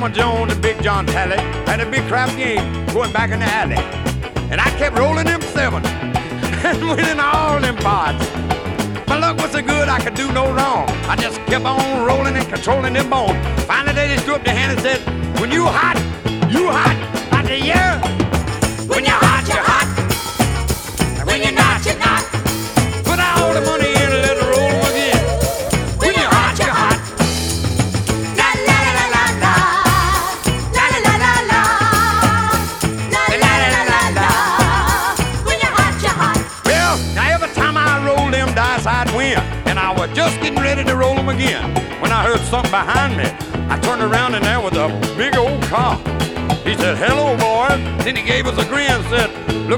Mama Jones and Big John Talley had a big crap game going back in the alley. And I kept rolling them seven and winning all them pots. My luck was so good I could do no wrong. I just kept on rolling and controlling them bones. Finally they just threw up their hand and said, when you hot, I said, yeah. When you're hot. And when you're not, you're not. Put all the money in and let it roll them again. When you're hot, you're hot. La la la la la. La la la la la. La la la la la. When you're hot. Well, now every time I roll them dice, I'd win. And I was just getting ready to roll them again when I heard something behind me. I turned around and there was a big old car. He said, hello, boy. Then he gave us a grin and said,